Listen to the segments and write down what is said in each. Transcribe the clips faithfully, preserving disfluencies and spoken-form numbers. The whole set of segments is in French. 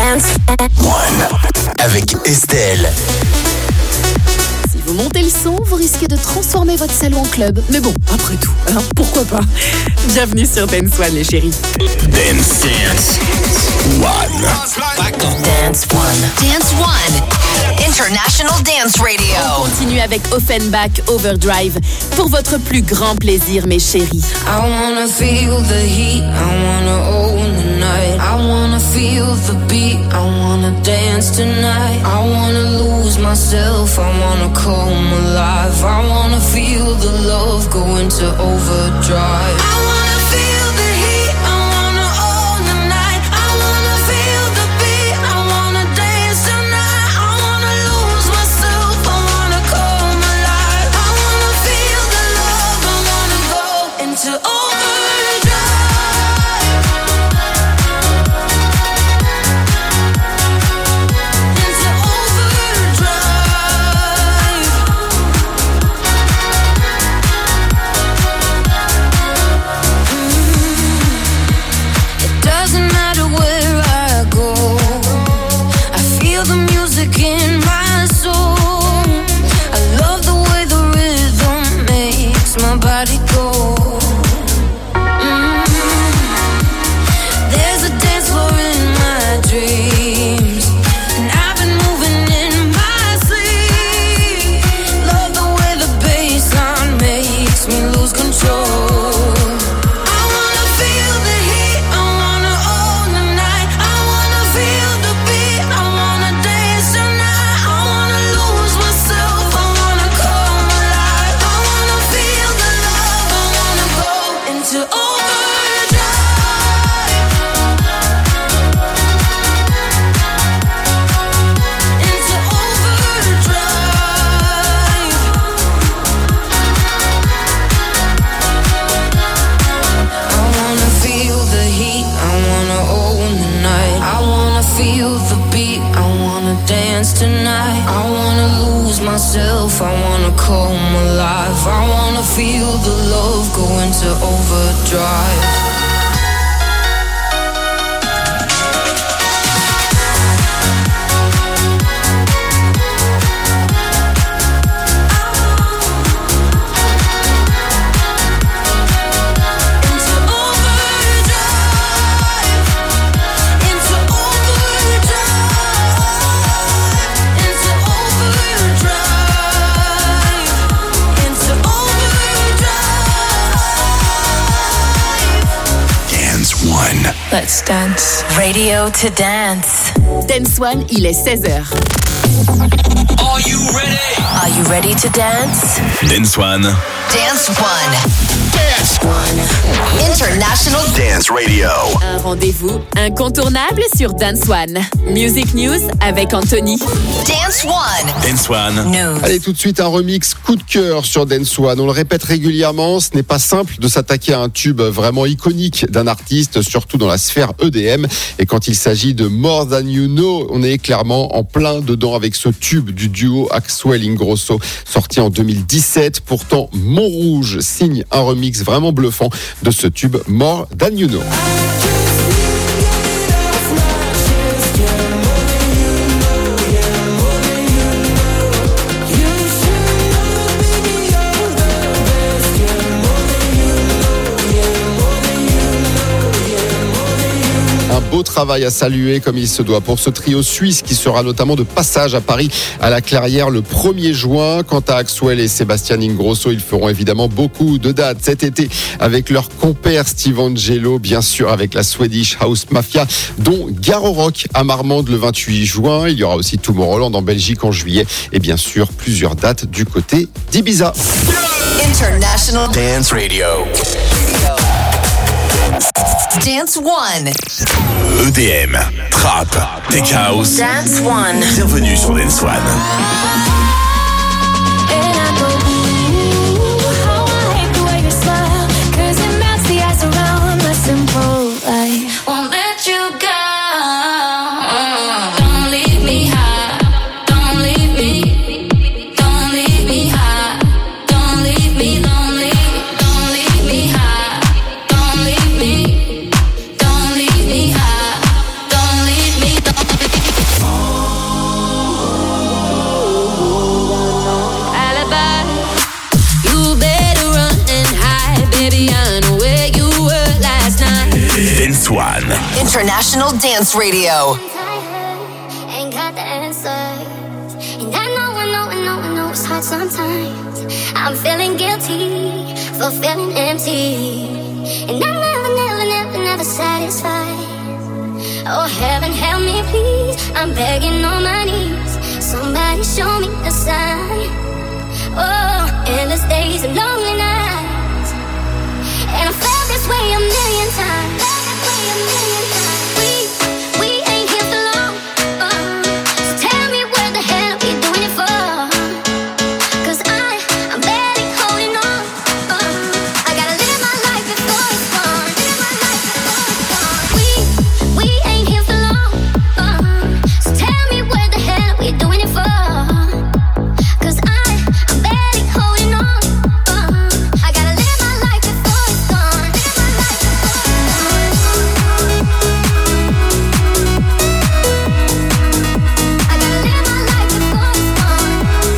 Dance One avec Estelle. Si vous montez le son, vous risquez de transformer votre salon en club. Mais bon, après tout, hein, pourquoi pas? Bienvenue sur Dance One, les chéris. Dance Dance One. Dance One. Dance One. International Dance Radio. On continue avec Offenbach Overdrive pour votre plus grand plaisir, mes chéris. I wanna feel the heat, I wanna own the night. I wanna feel the beat, I wanna dance tonight. I wanna lose myself, I wanna come alive. I wanna feel the love go into overdrive. I wanna feel the heat, I wanna own the night. I wanna feel the beat, I wanna dance tonight. I wanna lose myself, I wanna come alive. I wanna feel the love, I wanna go into overdrive. In my soul, I love the way the rhythm makes my body go. Mm-hmm. There's a dance floor in my dreams, and I've been moving in my sleep. Love the way the bassline makes me lose control. I wanna feel the heat, I wanna own the night. I wanna feel the beat, I wanna dance tonight. I wanna lose myself, I wanna come alive. I wanna feel the love, I wanna go into overdrive. Into overdrive. I wanna feel the heat, I wanna own the night. I wanna feel the beat, I wanna dance tonight. I wanna lose myself, I wanna come alive. I wanna feel the love go into overdrive. Into overdrive. Into overdrive. Into overdrive. Into overdrive. Dance One. Let's dance. Radio to dance. Dance One, il est seize heures. Are you ready? Are you ready to dance? Dance One. Dance One. Dance One. International Dance Radio. Un rendez-vous incontournable sur Dance One. Music News avec Anthony. Dance One. Dance One. News. Allez, tout de suite, un remix coup de cœur sur Dance One. On le répète régulièrement, ce n'est pas simple de s'attaquer à un tube vraiment iconique d'un artiste, surtout dans la sphère E D M. Et quand il s'agit de More Than You Know, on est clairement en plein dedans avec ce tube du duo Axwell Ingrosso, sorti en deux mille dix-sept. Pourtant, Montrouge signe un remix vraiment bluffant de ce tube More Than You Know. Un beau travail à saluer comme il se doit pour ce trio suisse qui sera notamment de passage à Paris à la Clairière le premier juin. Quant à Axwell et Sébastien Ingrosso, ils feront évidemment beaucoup de dates cet été avec leur compère Steve Angelo, bien sûr avec la Swedish House Mafia, dont Garo Rock à Marmande le vingt-huit juin. Il y aura aussi Tomorrowland en Belgique en juillet et bien sûr plusieurs dates du côté d'Ibiza. International Dance Radio. Dance One. E D M, Trap, Tech House. Dance One. Bienvenue sur Dance One. Won't let you go. Don't leave me high. Don't leave me. Don't leave me high. Don't leave me lonely. Don't leave me high. Don't leave me. Don't leave me high. Don't leave me. Don't Dance One. International Dance Radio. Ain't got the answers. And I know, I know, I know, I know it's hard sometimes. I'm feeling guilty for feeling empty. And I'm never, never, never, never satisfied. Oh, heaven help me please, I'm begging on my knees. Somebody show me a sign. Oh, endless days and lonely nights. And I felt this way a million times. Felt this way a million times. We, we ain't here for long. Uh, so tell me where the hell are we doing it for? Cause I, I'm barely holding on. Uh, I gotta live my life before it's gone. Live my life before it's gone. We, we ain't here for long. Uh, so tell me where the hell are we doing it for? Cause I, I'm barely holding on. Uh, I gotta live my life before it's gone. Live my life before it's gone. I gotta live my life before it's gone.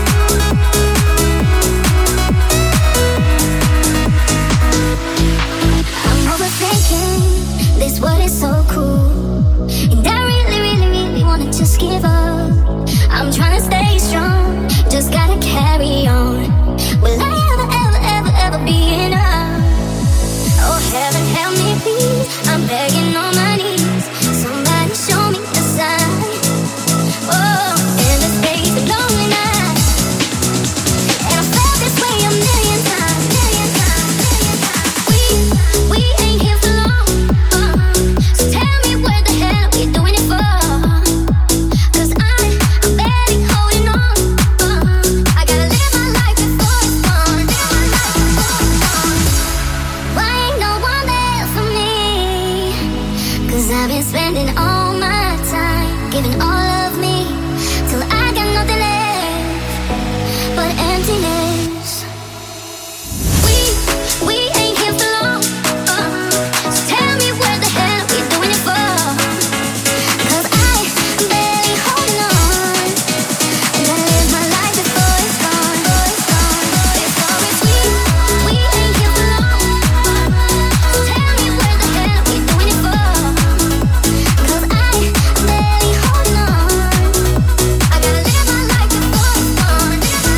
I'm overthinking this, what is so cool. And I really, really, really wanna just give up. I'm trying to stay strong, just gotta carry on. Will I ever, ever, ever, ever be enough? Oh, heaven help me please, I'm begging on my knees. Somebody show me a sign. Oh, endless days and lonely nights. And I felt this way a million times, million times, million times. We, we ain't here for long. Uh, so tell me where the hell are we doing it for? Cause I, I'm barely holding on. Uh, I gotta live my life before it's gone. Live my life before it's gone. Why ain't no one there for me? Cause I've been spending all my time giving all of me till I got nothing left but emptiness. We, we ain't here for long. Uh, so tell me where the hell are we doing it for? Cause I, I'm barely holding on. I gotta live my life before it's gone. Before it's gone. Before it's we, we ain't here for long. Uh, so tell me where the hell are we doing it for? Cause I, I'm barely holding on. I gotta live my life before it's gone. Live my life before it's gone. Live my life. I gotta live my life before it's gone.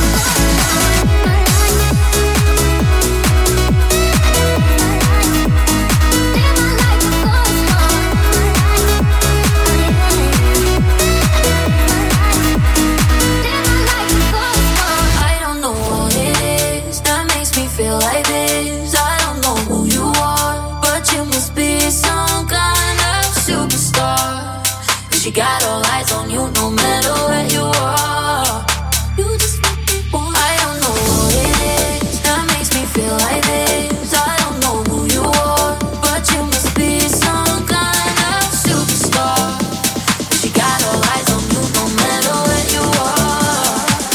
I don't know what it is that makes me feel like this. I don't know who you are, but you must be some kind of superstar. Cause you got all eyes on you no matter where you are. You just make me want. I don't know what it is that makes me feel like this. I don't know who you are, but you must be some kind of superstar. Cause you got all eyes on you no matter where you are.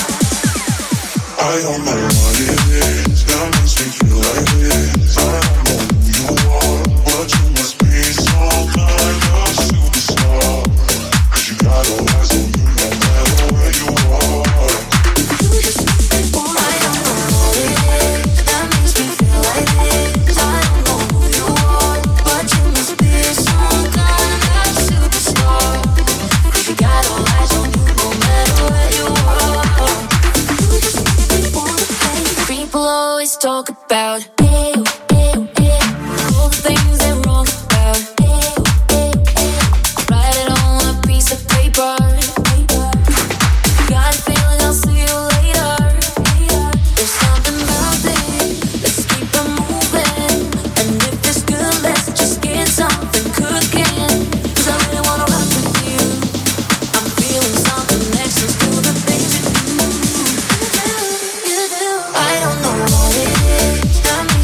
I don't know what it is that makes me feel like this. I don't know who you are, but you must be some kind of superstar. Cause you got all eyes on you no matter where you are. You just make me want. I don't know what it is that makes me feel like this. I don't know who you are, but you must be some kind of superstar. Cause you got all eyes on you no matter where you are. You just make me want to play. People always talk about you, you, you, all the things they're wrong about you, you, you. Write it on a piece of paper. Got a feeling I'll see you later. There's something about it. Let's keep it moving. And if it's good, let's just get something cooking. Cause I really wanna rock with you. I'm feeling something next to the things you do. You do, you do. I don't know what it is that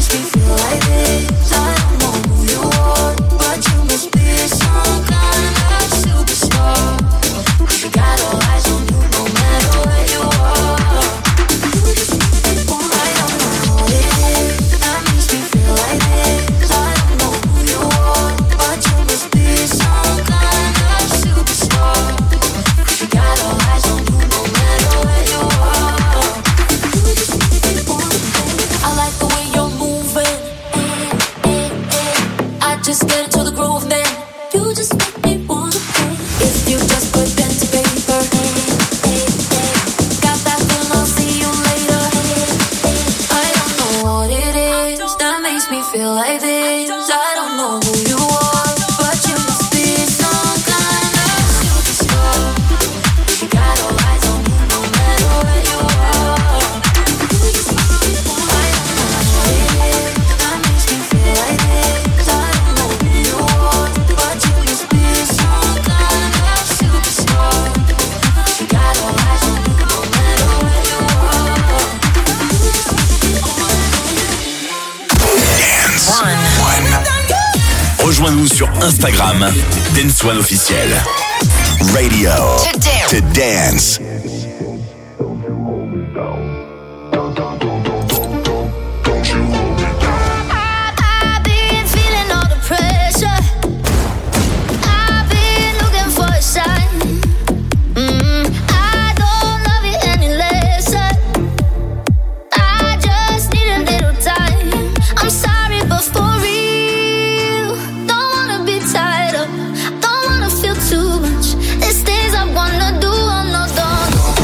Rejoins-nous sur Instagram, Dance One officiel. Radio To dance. to dance. I've been feeling all the pressure. I've been looking for a sign. Mm, I don't love you any less. I just need a little time. I'm sorry, but for real, don't wanna be tied up. Don't wanna feel too much. There's things I wanna do. I'm not done.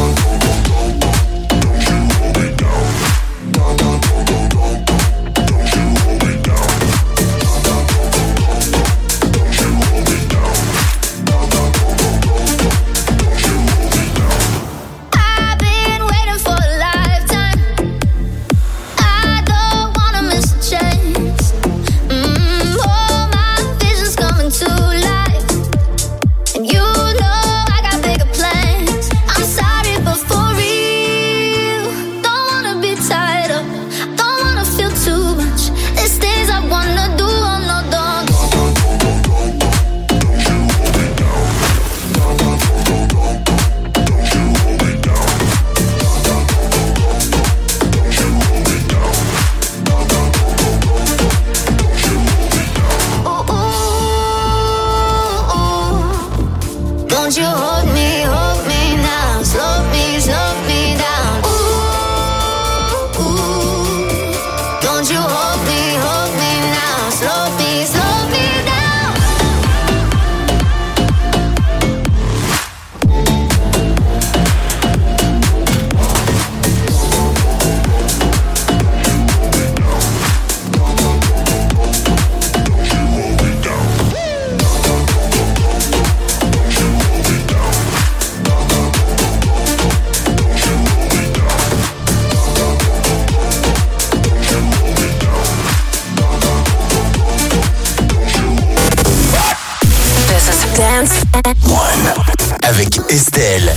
I've been waiting for a lifetime. I don't wanna miss a chance. Mm, oh, my vision's coming to life, and you know I got bigger plans. I'm sorry, but for real, don't wanna be tied up. Don't wanna feel too much. There's things I wanna do. I'm not done. Ooh, ooh, ooh. Don't you hold me, hold me now. Slow me, slow me down. Ooh, ooh. Don't you hold me, hold me now. Slow me, slow me down. This is Dance Avec Estelle.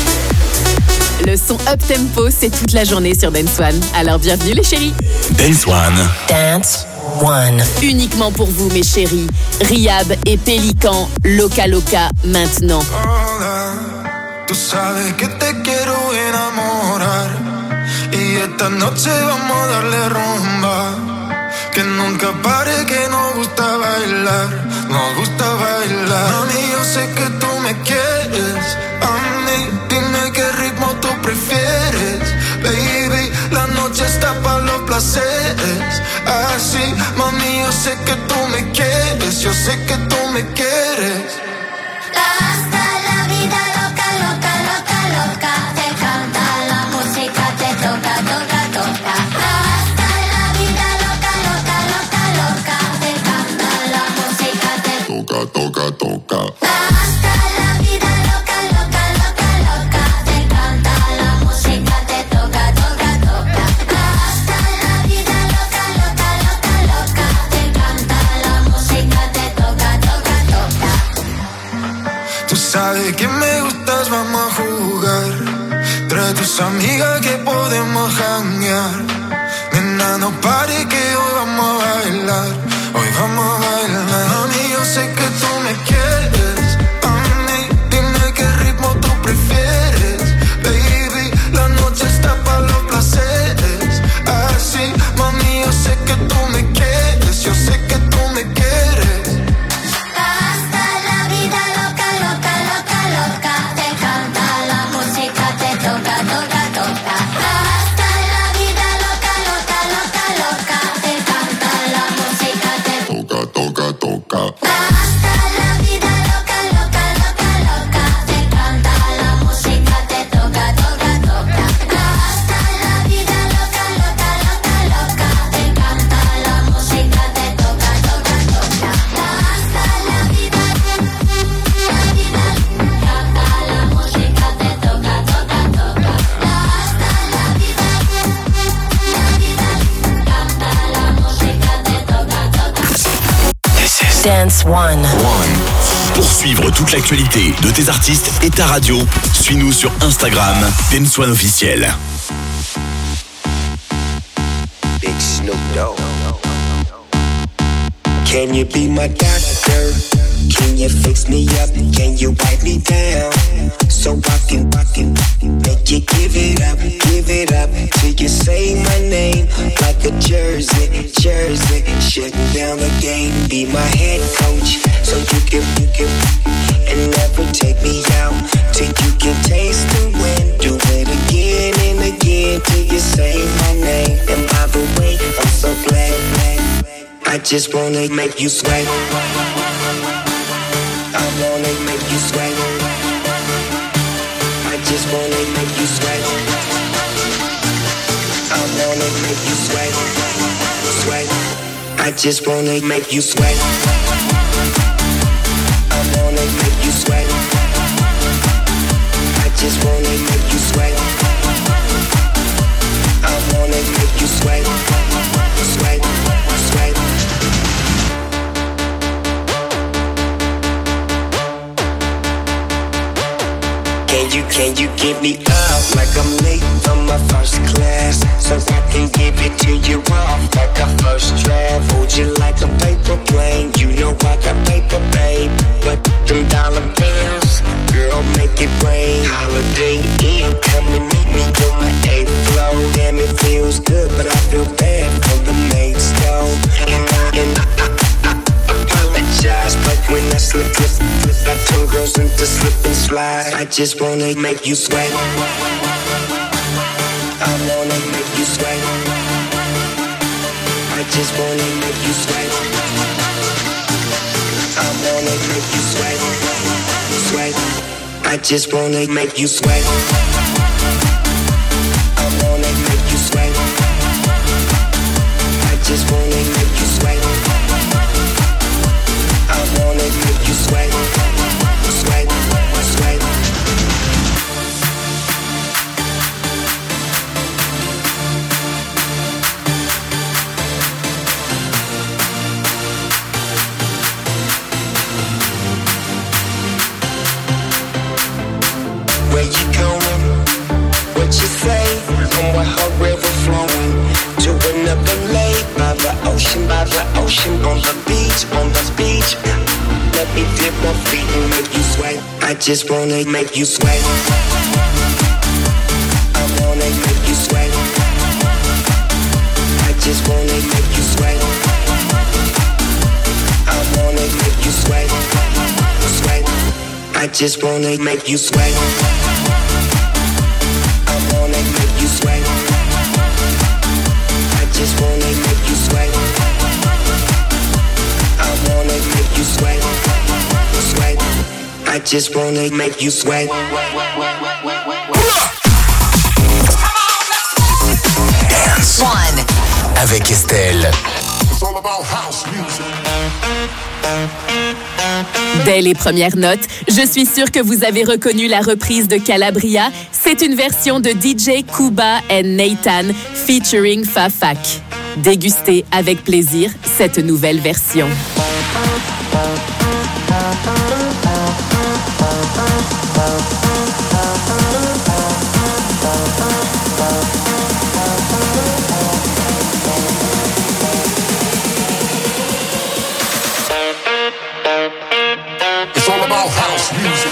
Le son up tempo, c'est toute la journée sur Dance One. Alors bienvenue les chéris. Dance One. Dance One. Uniquement pour vous mes chéris. Rihab et Pélican, Loca Loca maintenant. Hola, tú sabes que te quiero enamorar y esta noche vamos a darle rumba, que nunca pare, que nos gusta bailar, nos gusta bailar. Mami, yo sé que tú me quieres, a mí dime qué ritmo tú prefieres, baby, la noche está para los placeres, así, mami, yo sé que tú me quieres, yo sé que tú me quieres. Hasta la vida loca, loca, loca, loca. Te canta la música, te toca, toca, toca. Hasta la vida loca, loca, loca, loca. Te canta la música, te Toca, toca, toca. hasta la vida loca, loca, loca, loca. Te canta la música, te toca, toca, toca. Hasta la vida loca, loca, loca, loca. Te canta la música, te toca, toca, toca. Tú sabes que me gustas, vamos a jugar. Trae tus amigas que podemos janguear. Nena, no pare que hoy vamos a bailar. Hoy vamos a bailar. Mami, yo sé que tú me quieres. A mí, dime qué ritmo tú prefieres. Baby, la noche está para los placeres. Así, mami, yo sé que tú me quieres. Yo sé que tú me quieres. Hasta la vida loca, loca, loca, loca. Te canta la música, te toca, toca, toca. Hasta la vida loca, loca, loca, loca. Te canta la música, te Toca, toca, toca. hasta la vida loca, loca, loca, loca. Te canta la música, te toca, toca, toca. Hasta la vida loca, loca, loca, loca. Te canta la música, te toca, toca, toca. Hasta la vida, la vida, canta la música, te toca, toca, toca. Hasta la vida, la vida, canta la música, te toca, toca. Dance One. Pour suivre toute l'actualité de tes artistes et ta radio, suis-nous sur Instagram, Dance One officiel. Big Snoop Dogg. Can you be my doctor? Can you fix me up? Can you wipe me down? So I can, I can make you give it up, give it up till you say my name like a jersey, jersey. Shutting down the game, be my head coach, so you can, you can, and never take me out till you can taste the wind. Do it again and again till you say my name. And by the way, I'm so glad, glad. I just wanna make you sweat. I wanna make you sweat. I just wanna make you sweat. I wanna make you sweat. Sweat. I just wanna make you sweat. I wanna make you sweat. I just wanna make you sweat. I wanna make you sweat. Sweat. Sweat. Can you, can you give me up like I'm late from my first class, so I can give it to you off like a first draft? Hold you like a paper plane, you know I got paper, babe. But them dollar bills, girl, make it rain. Holiday Inn, come and meet me on my eighth floor. Damn, it feels good, but I feel bad for the mates, though. And I, and I, I, I apologize, but when I slip, slip, slip, I turn girls into slip and slide. I just wanna make you sweat. I wanna make you sweat. I just wanna make you sweat. I wanna make you sweat. Sweat. I just wanna make you sweat. I wanna make you sweat. I just wanna make you sweat. I wanna make you sweat. Sweat. Sweat. Where you going? What you say? I'm with her river flowing to another lake by the ocean, by the ocean, on the beach, on the beach. Let me dip my feet and make you sweat. I just wanna make you sweat. I wanna make you sweat. I just wanna make you sweat. I wanna make you sweat. Sweat. I just wanna make you sweat. I wanna make you sweat. I just wanna make you sweat. I wanna make you sweat. Sweat. I just wanna make you sweat. Dance One. avec Estelle. It's all about house music. Dès les premières notes, je suis sûre que vous avez reconnu la reprise de Calabria. C'est une version de D J Kuba and Nathan featuring Fafak. Dégustez avec plaisir cette nouvelle version. It's all about house music.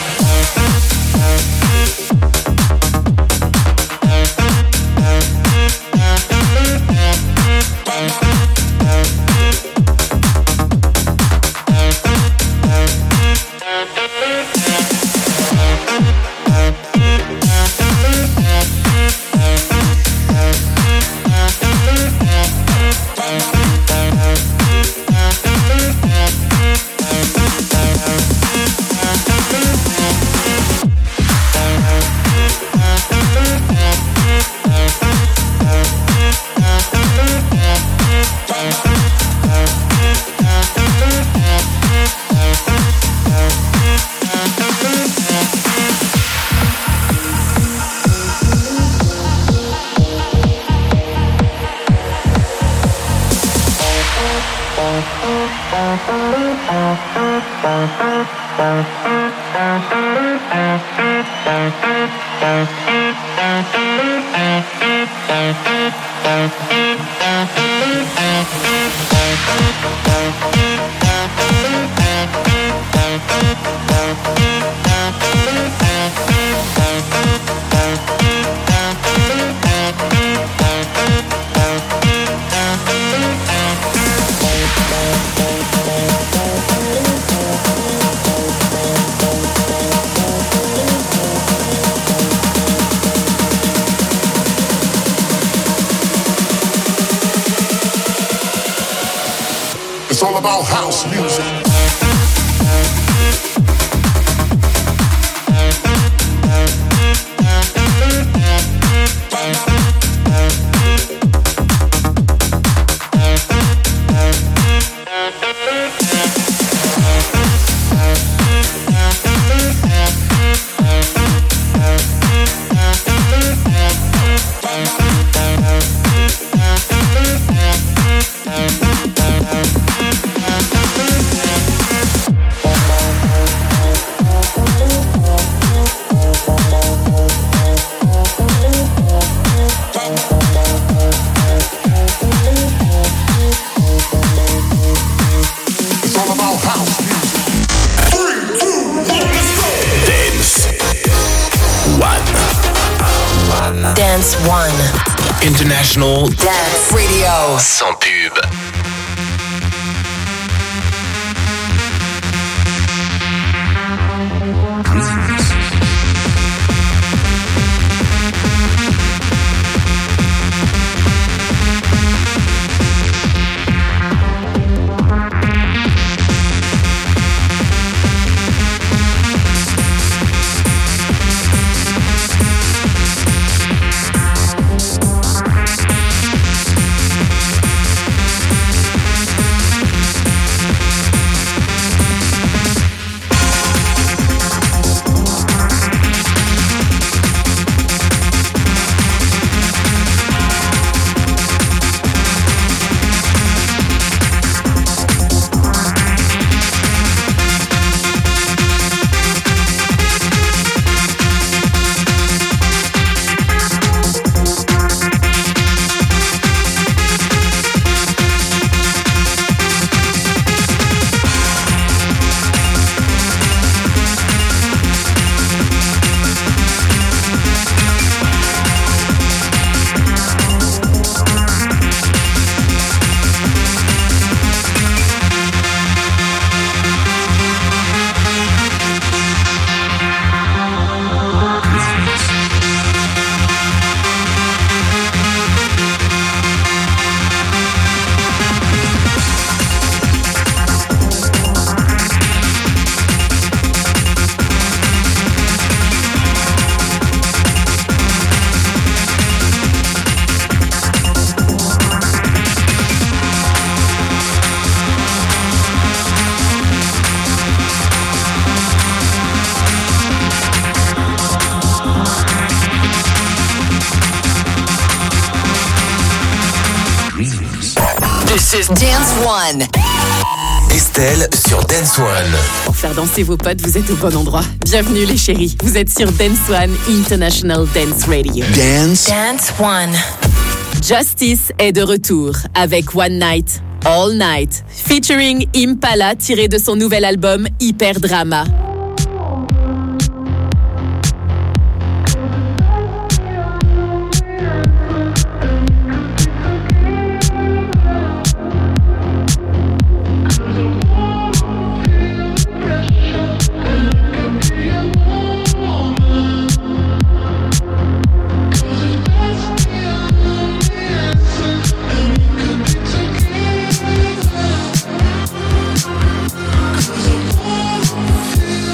Thank you. house music. Dance One. International Dance Radio. sans pub. This is Dance One. Estelle sur Dance One. Pour faire danser vos potes, vous êtes au bon endroit. Bienvenue les chéris, vous êtes sur Dance One International Dance Radio. Dance. Dance One. Justice est de retour avec One Night, All Night, featuring Impala tiré de son nouvel album Hyper Drama. Cause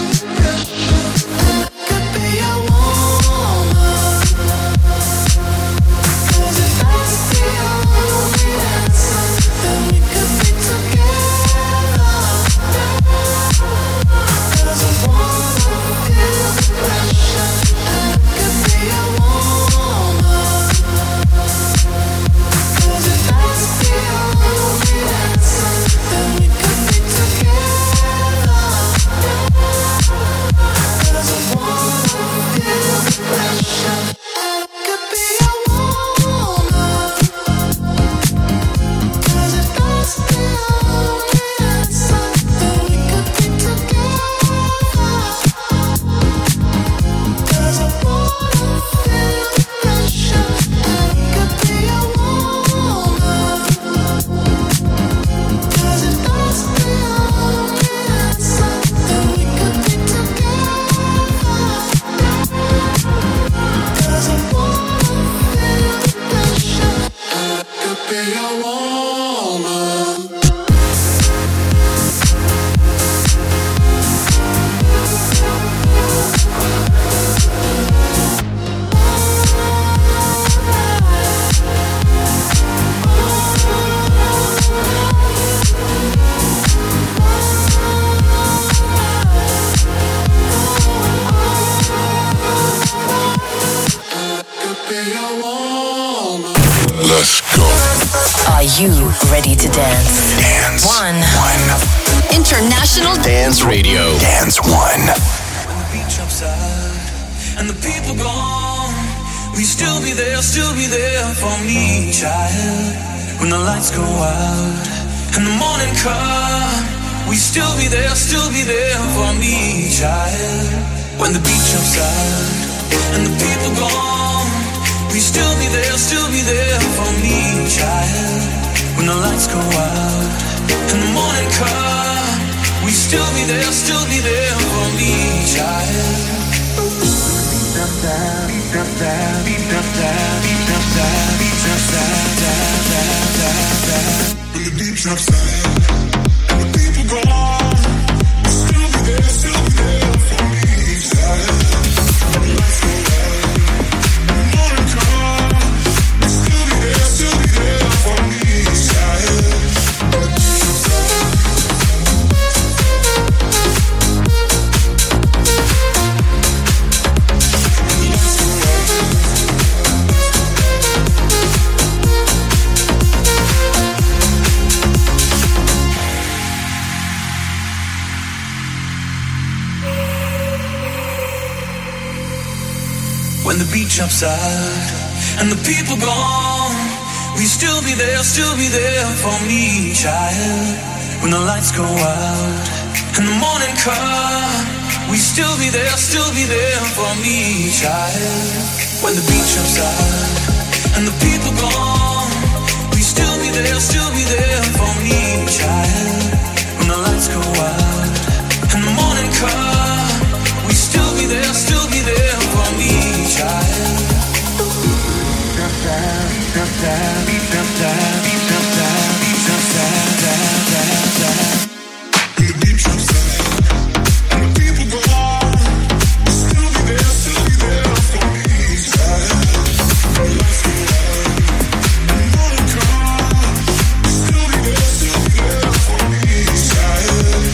you ready to dance? Dance One. One. International Dance Radio. Dance One. When the beach upside and the people gone, we still be there, still be there for me, child. When the lights go out and the morning come, we still be there, still be there for me, child. When the beach upside and the people gone, we still be there, still be there for me, child. When the lights go out and the morning come, we still be there, still be there for me, child. When the beat drops down and the people go on, still be there, still be there for me, child. When the lights go out and the morning come, still be there, still be there for me, child. When the beach upside and the people gone, we still be there, still be there for me, child. When the lights go out and the morning come, we still be there, still be there for me, child. When the beach upside and the people gone, we still be there, still be there for me, child. When the lights go out and the morning come, we still be there, still be there for me, child. The beach upside and the people go on, still be there, still be there for me, child. Lights go out and the morning come, still be there, still be there for me, child.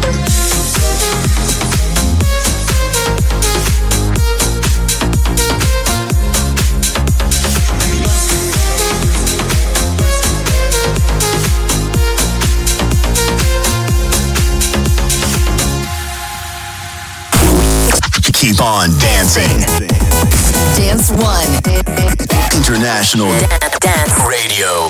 Keep on dancing. Dance One. International Dance Radio.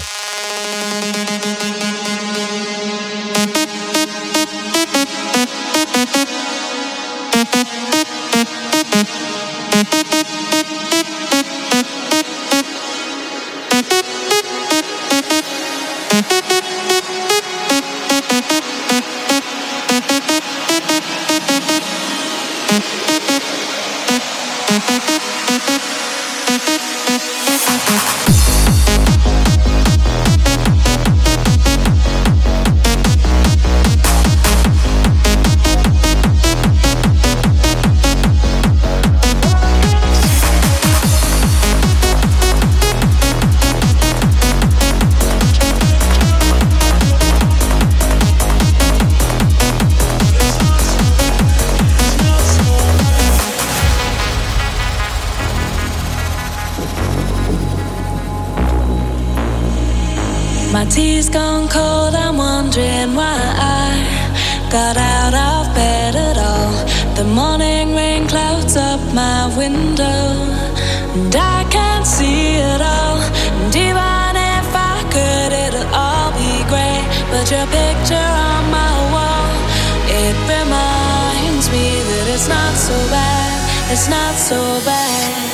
My tea's gone cold, I'm wondering why I got out of bed at all. The morning rain clouds up my window, and I can't see it all. And even if I could, it'll all be great. But your picture on my wall, it reminds me that it's not so bad, it's not so bad.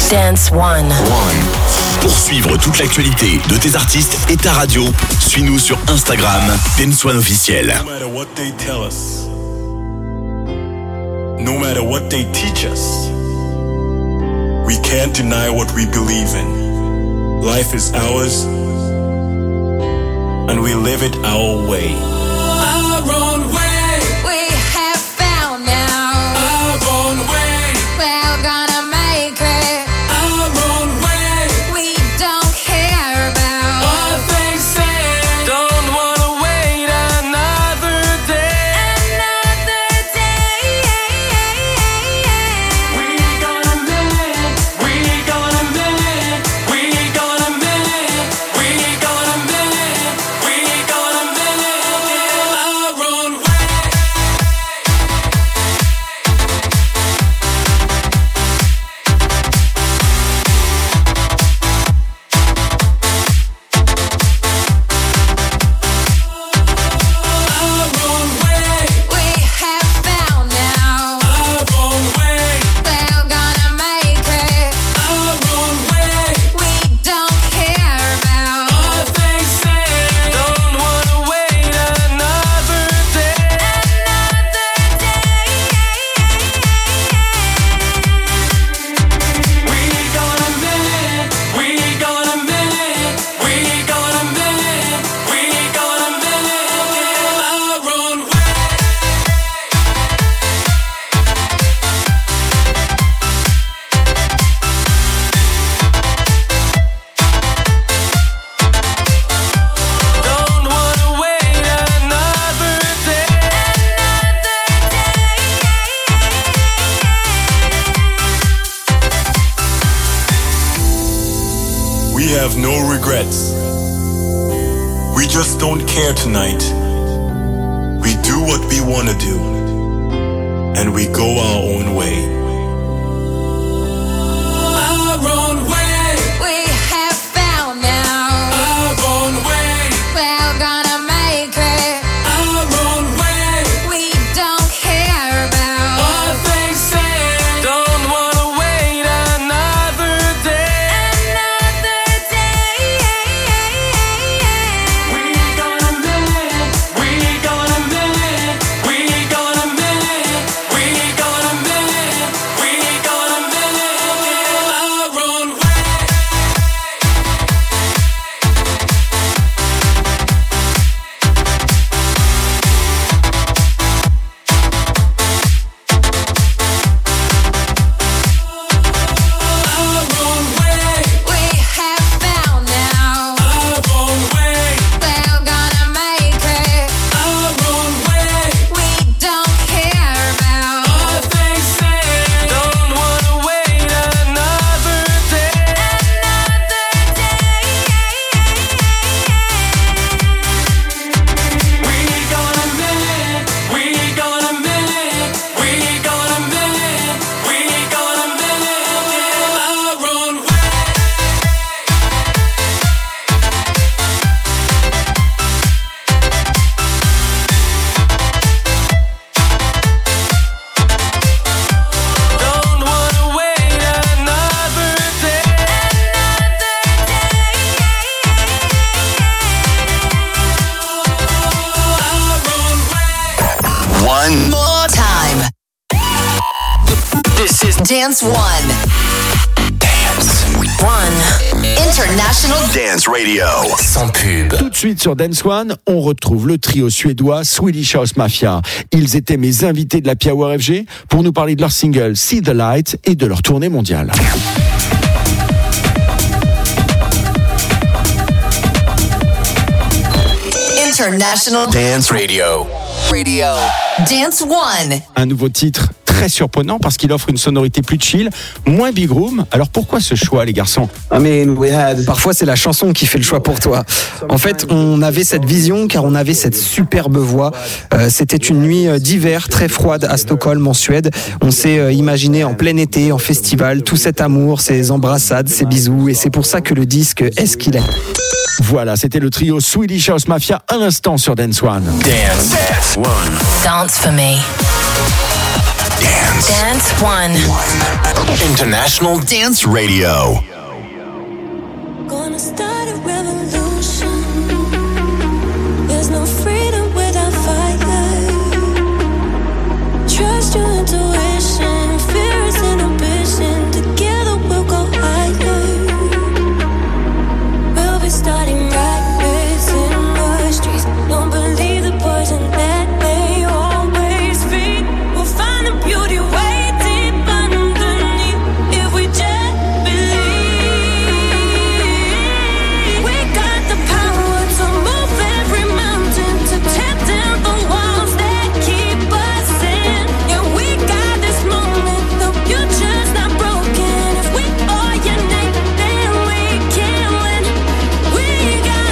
Dance One. Pour suivre toute l'actualité de tes artistes et ta radio, suis-nous sur Instagram, Dance One officiel. No matter what they tell us, no matter what they teach us, we can't deny what we believe in. Life is ours, and we live it our way. Our own way, we have found now. Our own way, we're gonna make it. Our own way, we don't care about what they say. Don't wanna wait another day. Another day. We gonna make it. We gonna make it. We gonna make it. We gonna make it. We gonna make it our own way. Our own way, we have found now. Our own way, we're gonna make it. Our own way, we don't care about what they say. Don't wanna wait another day. Another day. We gonna make it. We gonna make it. We gonna make it. We gonna make it our own way. Don't wanna wait another day. We have no regrets. We just don't care tonight. We do what we want to do, and we go our own way. Our own way, we have found now. Our own way, we're gonna make it. Our own way, we don't care about what they say. Don't wanna wait another day. Another day. We gonna make it. We gonna make it. We gonna make it. We gonna make it. We gonna make it our own way. Our own way, we have found now. Our own way, we're gonna make it. Our own way, we don't care about what they say. Don't wanna wait another day. Another day. We gonna make it. We gonna make it. We gonna make it. We gonna make it our own way. Don't wanna wait another day. Our own way. One. More time. This is Dance One. Dance. One. International Dance Radio. Sans pub. Tout de suite sur Dance One, on retrouve le trio suédois Swedish House Mafia. Ils étaient mes invités de la Power F G pour nous parler de leur single See the Light et de leur tournée mondiale. International Dance Radio. Radio. Dance One. Un nouveau titre très surprenant parce qu'il offre une sonorité plus chill, moins big room. Alors pourquoi ce choix, les garçons? Parfois, c'est la chanson qui fait le choix pour toi. En fait, on avait cette vision car on avait cette superbe voix. Euh, c'était une nuit d'hiver très froide à Stockholm, en Suède. On s'est euh, imaginé en plein été, en festival, tout cet amour, ces embrassades, ces bisous. Et c'est pour ça que le disque est ce qu'il est. Voilà, c'était le trio Swedish House Mafia à l'instant sur Dance One. Dance. Dance One. Dance for me. Dance. Dance One. International Dance Radio. Gonna start a revolution. There's no freedom without fire. Trust your intuition. Fear is inhibition. Together we'll go higher. We'll be starting rappers in the streets. Don't believe the poison that they always feed. We'll find the beauty way deep underneath if we just believe. We got the power to move every mountain, to tear down the walls that keep us in. Yeah, we got this moment, the future's not broken. If we all unite, then we can win. We got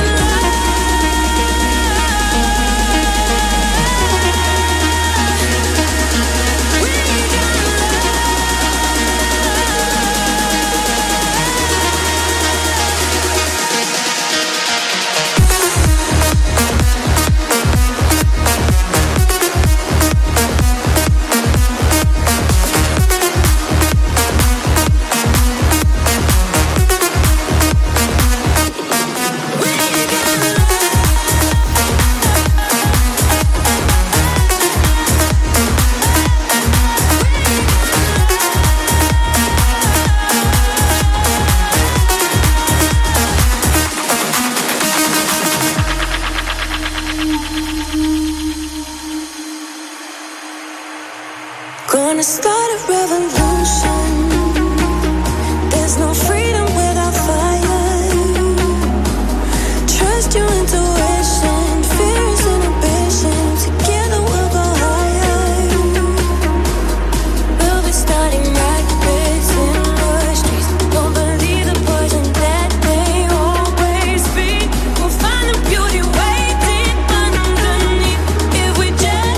gonna start a revolution. There's no freedom without fire. Trust your intuition. Fear is inhibition. Together we'll go higher. We'll be starting rappers in the streets. Don't believe the poison that they always feed. We'll find the beauty way deep underneath if we just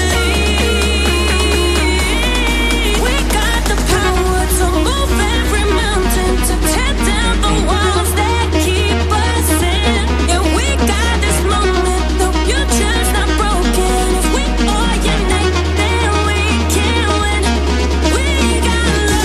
believe. We got the power to move every mountain, to tear down the walls that keep us in. Yeah, we got this moment, the future's not broken. If we all unite, then we can win. We got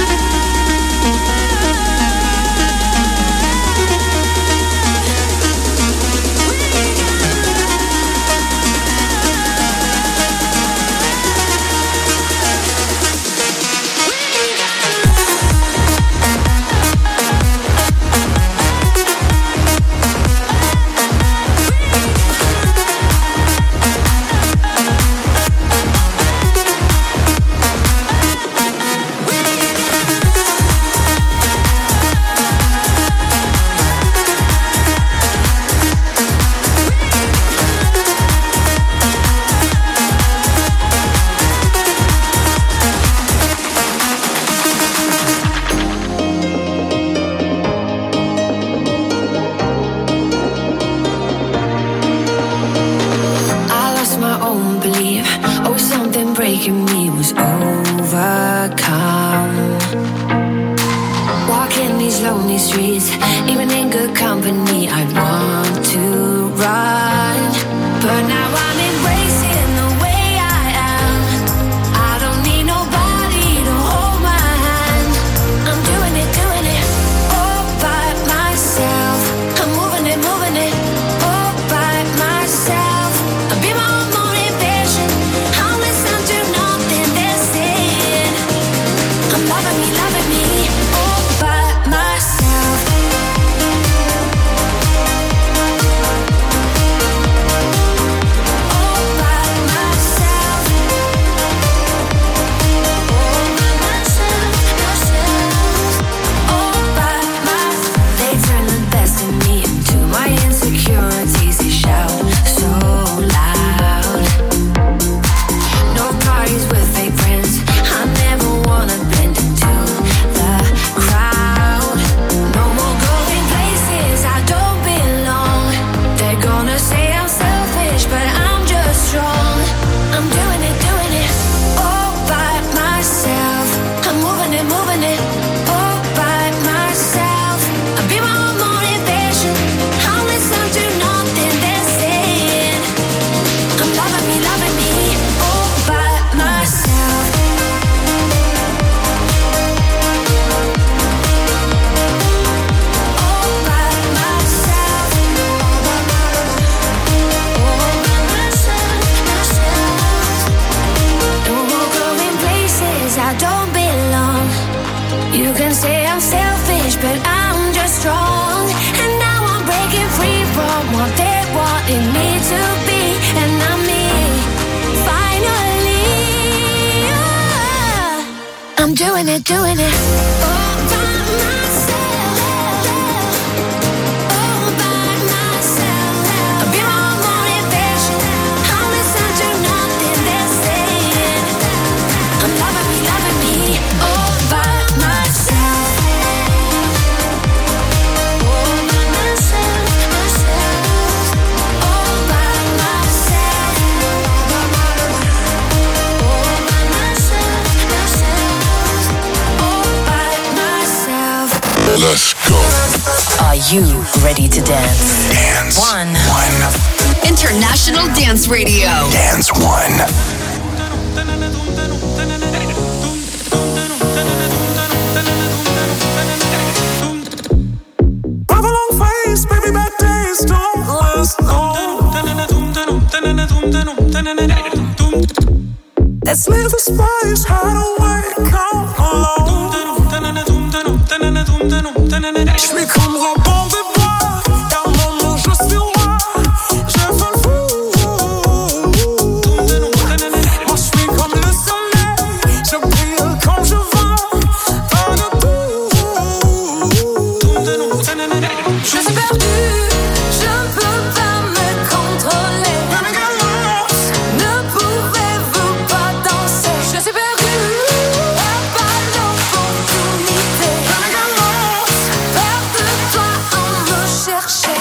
I lost my own belief. Oh, something breaking me was overcome. Walking these lonely streets, even in good company, I want to run. But now I'm embracing the way I am. I don't need nobody to hold my hand. I'm doing it, doing it all by myself. I'm moving it, moving it all by myself. I'll be my own motivation. I'll listen to nothing. doing it, doing it. All by myself. All by myself. I'll be my motivation. I'll listen to nothing they're saying. I'm loving me, loving me. All by myself. All by myself, myself. All by myself. All by myself, myself. All by myself. Let's go. Are you ready to dance? Dance One. One. International Dance Radio. Dance One. Have a long face, baby, bad days don't last long. Let's leave the space, hide away, come alone. Je suis comme Robin des Bois, car mon nom je suis roi. Je fais le fou. Moi je suis comme le soleil, je brille comme je veux. Pas de tout. Je suis perdu, je ne peux pas me contrôler. Ne pouvez-vous pas danser? Je suis perdu, pas l'opportunité. Perds-toi en me chercher.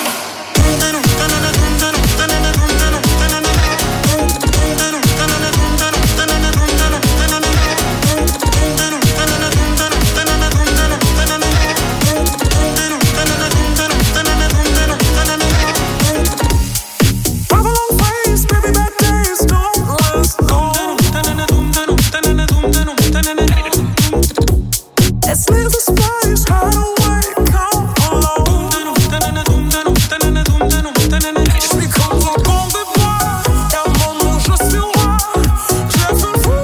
Have a long face, baby, bad days don't last long. Let's leave the space, hide away, come alone. Je suis comme Robin des Bois, car mon nom je suis roi. Je fais le fou.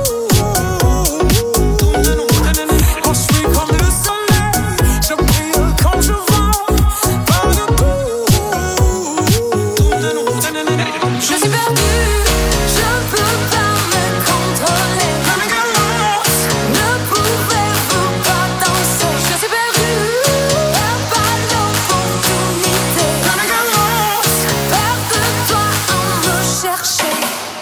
Moi je suis comme le soleil, je brille comme je veux. Pas de tout. Je suis perdu, je ne peux pas me contrôler. Ne pouvez-vous pas danser? Je suis perdu, pas l'opportunité. Perds-toi en me chercher.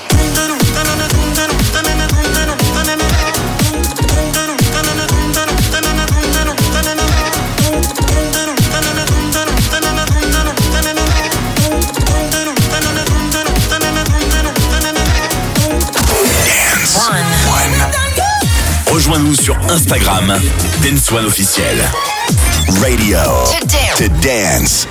Rejoins-nous sur Instagram, Dance One officiel. Radio To dance. to dance.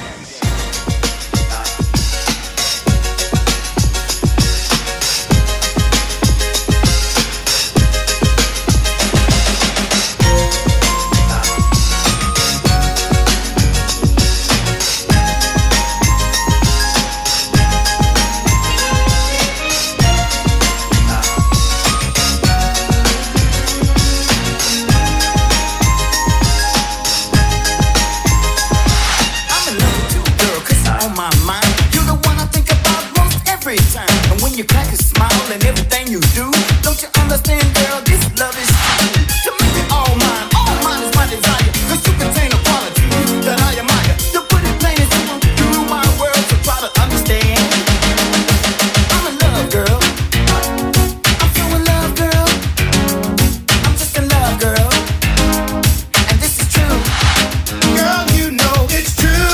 I'm in love with you, girl, 'cause you're on my mind. You're the one I think about most every time. And when you crack a smile and everything you do, don't you understand, girl, this love is true. To make it all mine, all mine is my desire. 'Cause you contain a quality that I admire. To put it plain and simple, you rule my world, so try to understand. I'm in love, girl. I'm so in love, girl. I'm just in love, girl. And this is true. Girl, you know it's true.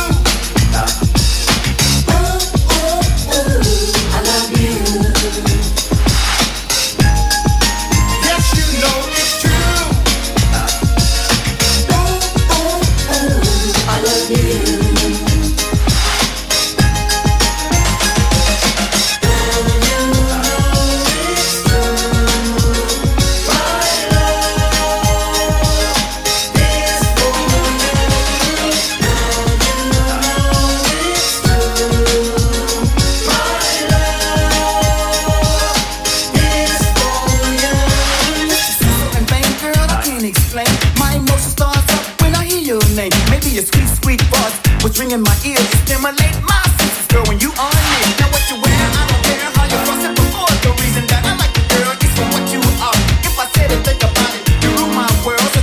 I love you. Yes, you know it's true. I love you. And vain, girl, I can't explain. My emotion starts up when I hear your name. Maybe a sweet, sweet voice was ringing my ear. It stimulate my senses, girl, when you are near. Now what you wear, I don't care how you fuss it before. The reason that I like you, girl, is for what you are. If I said it, think about it. You rule my world,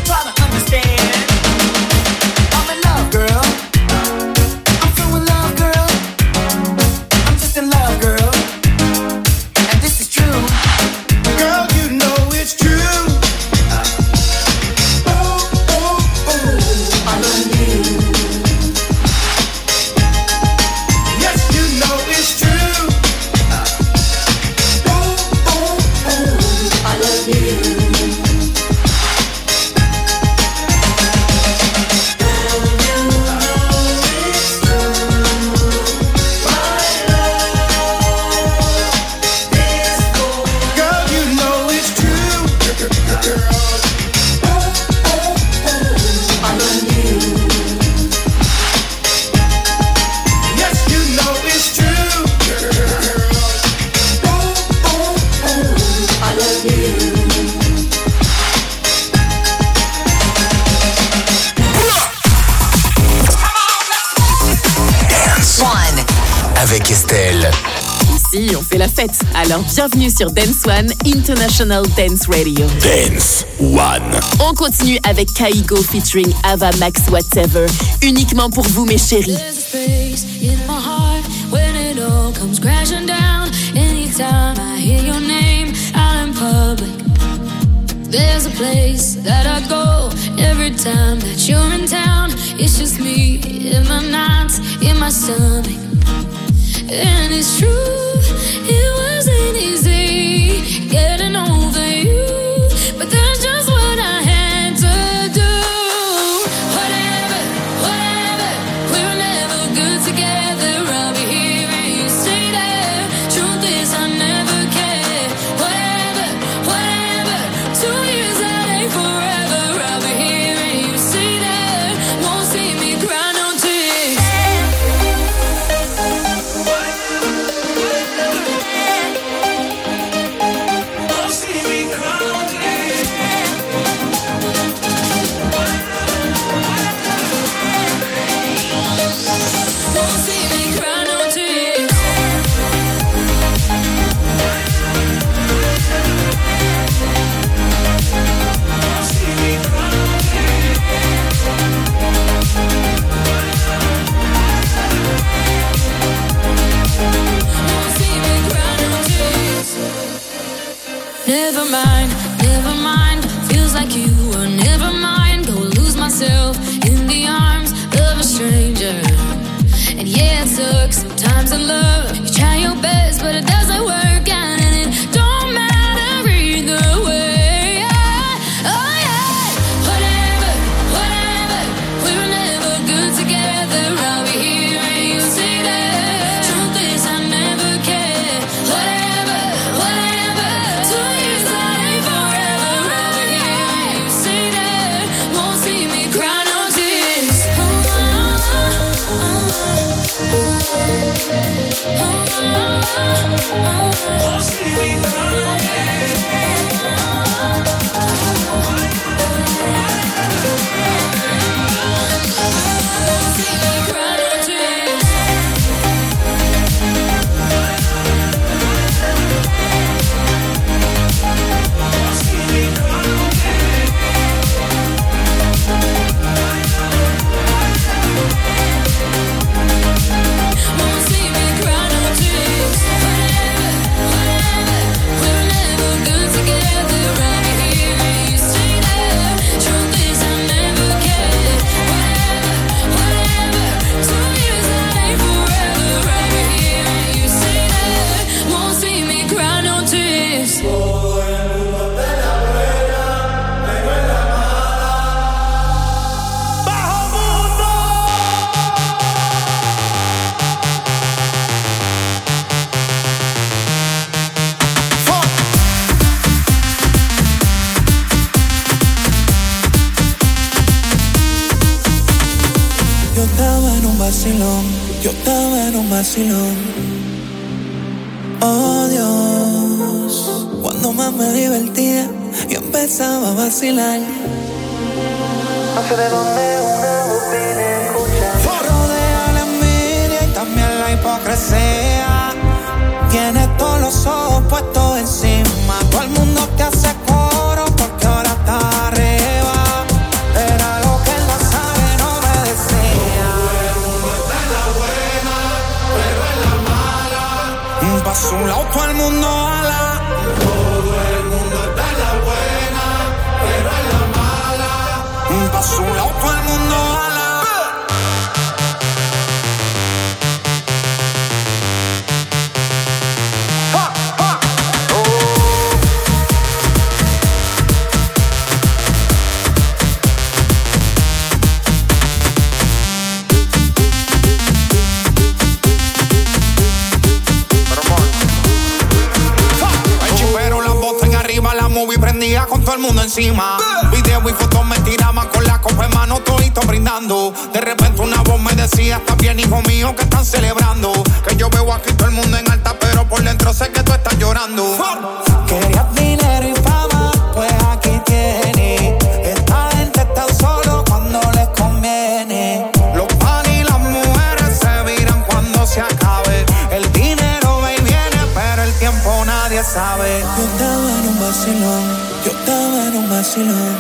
Ici, on fait la fête. Alors bienvenue sur Dance One International Dance Radio. Dance One. On continue avec Kaigo featuring Ava Max Whatever. Uniquement pour vous, mes chéris. In my heart, when it all comes crashing down, anytime I hear your name out in public, there's a place that I go every time that you're in town. It's just me in my nights, in my stomach, and it's true, it wasn't easy getting over you, but that's just what I had to do. Whatever, whatever, we were never good together. I'll be here and you stay there. Truth is I never cared. Whatever, whatever, two years that ain't forever. I'll be here and you stay there. Won't see me cry no tears. Won't see me cry no tears. Won't see me cry no tears. Won't see me cry no Won't see me cry no tears. Never mind, never mind. Feels like you were never mind. Go lose myself in the arms of a stranger. And yeah, it sucks sometimes in love. You try your best, but it doesn't work out, and it don't matter either way. Yeah. Oh yeah, whatever, whatever. We were never good together. I'll be here and you stay there. Truth is I never cared. Whatever, whatever. Two years that ain't forever. I'll be here and you stay there. Won't see me cry no tears. Oh, oh, oh, oh. Won't see me cry no Won't see me cry no tears. Won't see me cry no Won't see me cry no tears. Whatever, whatever. We were never good together. I'll be here and you stay there. Truth is I never cared. Whatever, whatever. Two years that ain't forever. I'll be here and you stay there. Won't see me cry no tears. Yo estaba en un vacilón, yo estaba en un vacilón. Oh Dios, cuando más me divertía, yo empezaba a vacilar. No sé de dónde una voz viene a escuchar. Rodea la envidia y también la hipocresía. Tienes todos los ojos puestos encima. Todo el mundo te hace coro porque ahora estás arriba. Era lo que él no sabe, no me decía. Todo el mundo está en la buena, pero en la mala. Pa' su lado todo el mundo ala. Todo el mundo está en la buena, pero en la mala. Pa' su lado todo el mundo ala. movie prendía con todo el mundo encima. Video y fotos me tiraban con la copa en mano, todito brindando. De repente una voz me decía: está bien, hijo mío, que están celebrando. Que yo veo aquí todo el mundo en alta, pero por dentro sé que tú estás llorando. Querías dinero y fama, pues aquí tienes. Esta gente está solo cuando les conviene. Los pan y las mujeres se viran cuando se acabe. El dinero va y viene, tiempo nadie sabe. Yo estaba en un vacilón, yo estaba en un vacilón.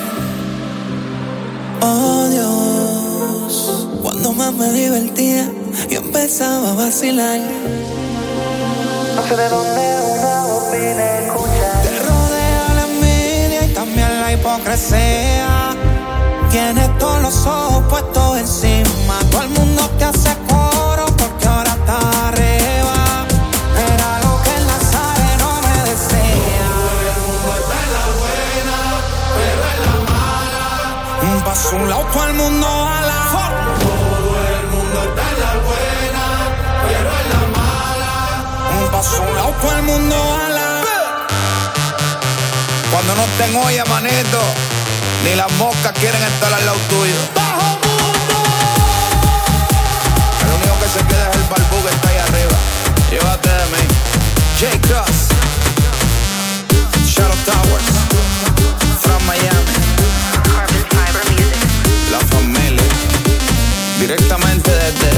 Oh Dios, cuando más me divertía y empezaba a vacilar. No sé de dónde una voz vine a escuchar. Te rodea la envidia y también la hipocresía. Tienes todos los ojos puestos encima. Todo el mundo te hace coro porque ahora estás arriba. Era lo que el Nazareno me decía. Todo el mundo está en la buena, pero en la mala. Un paso a un lado, todo el mundo a la. Todo el mundo está en la buena, pero en la mala. Un paso a un lado, todo el mundo a la. Cuando no estén olla, manito, ni las moscas quieren estar al lado tuyo. ¡Bajo mundo! El único que se queda es el barbú que está ahí arriba. Llévate de mí. J-Cross, Shadow Towers, from Miami, Carbon Fiber Music, La Familia, directamente desde.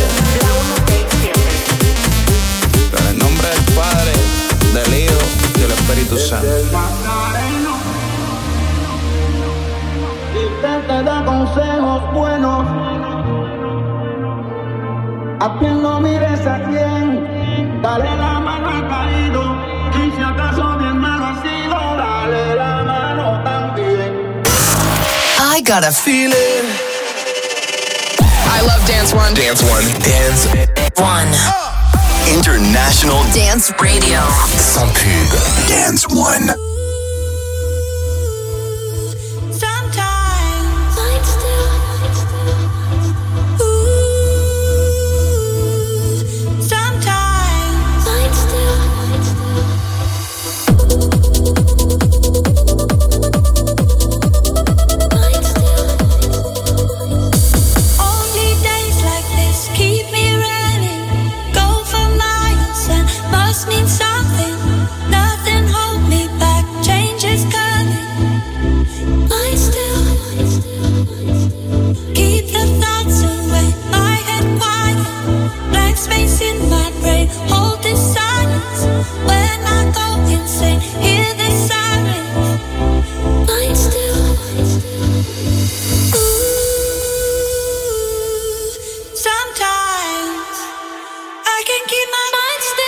En el nombre del Padre, del Hijo y del Espíritu Santo. Te da consejos buenos. A quien no mires a quien, dale la mano al caído. Y si acaso bien malo ha sido, dale la mano también. I got a feeling. I love Dance One. Dance One. Dance One. International Dance Radio. Sans pub. Dance One. Mean something, nothing hold me back. Change is coming. I still keep the thoughts away. My head quiet, blank space in my brain. Hold this silence when I go insane. Hear the sirens. I still. Ooh, sometimes I can keep my mind still.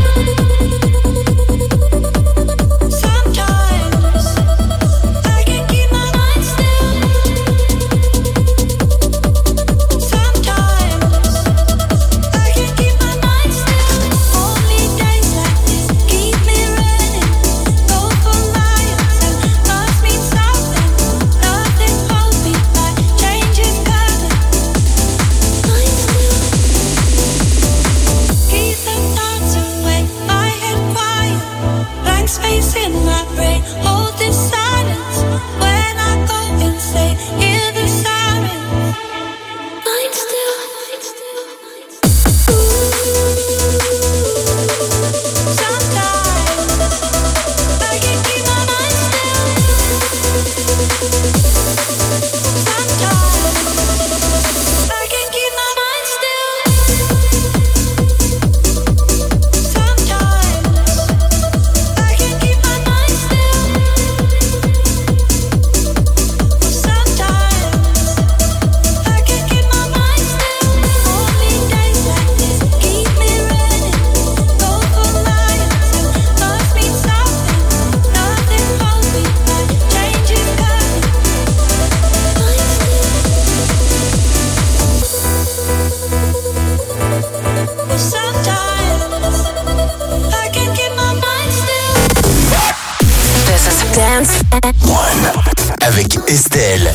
Avec Estelle.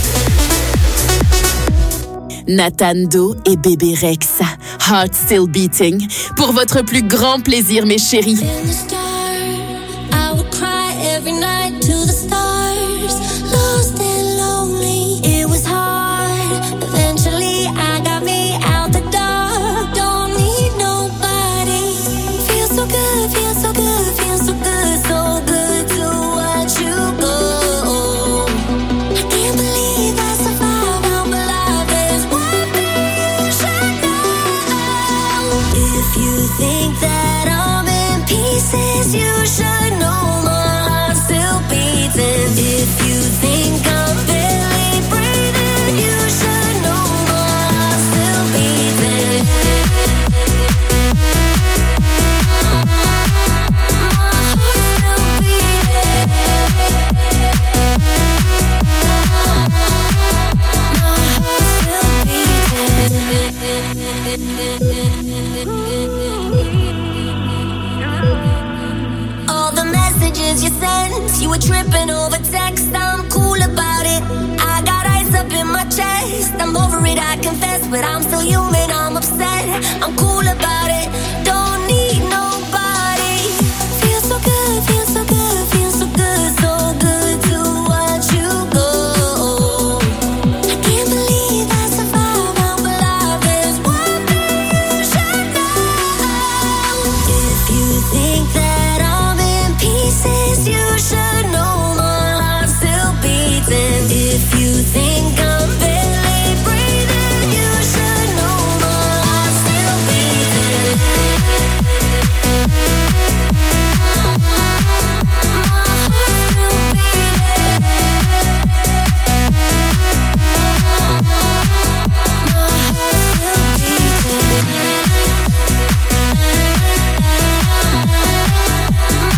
Nathan Doe et Bébé Rexa, Heart Still Beating, pour votre plus grand plaisir, mes chéris. I would cry every night to the stars, lost and lonely. It was hard. Eventually, I got me out the dark. Don't need nobody. Feels so good, feels so good, feels so good, so good to watch you go. I can't believe I survived. I'm alive. There's one thing you should know. If you think that I'm in peace. places you should know. My heart's still beating. If you think I'm barely breathing, you should know my heart's still beating. My heart's still beating. All the messages you sent, you were tripping over text. I'm cool about it. I got ice up in my chest. I'm over it, I confess, but I'm still human. I'm upset. I'm cool about it. Don't